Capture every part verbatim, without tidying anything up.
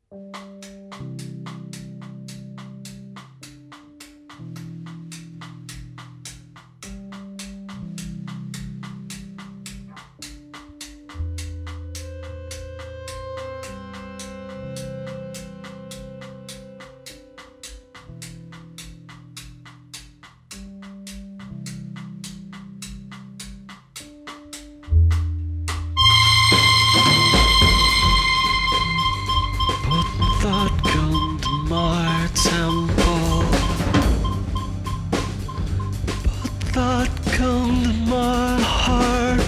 That gun to my temple. Put that gun to my heart.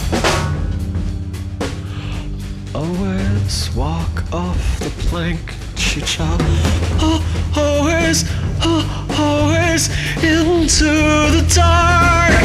Always walk off the plank, chicha. Oh, always, oh, always into the dark.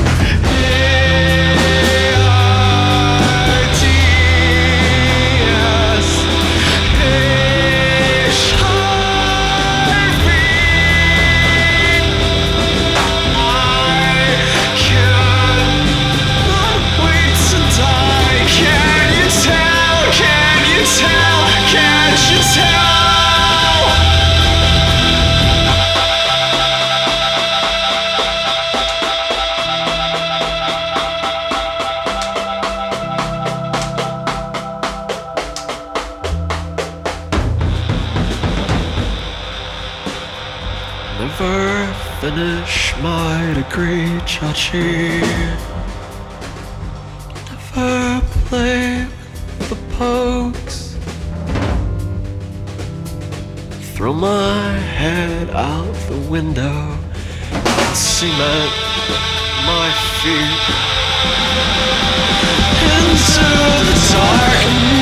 Never finish my degree, Chachi. Never play with the pokes. Throw my head out the window and cement my feet into the dark.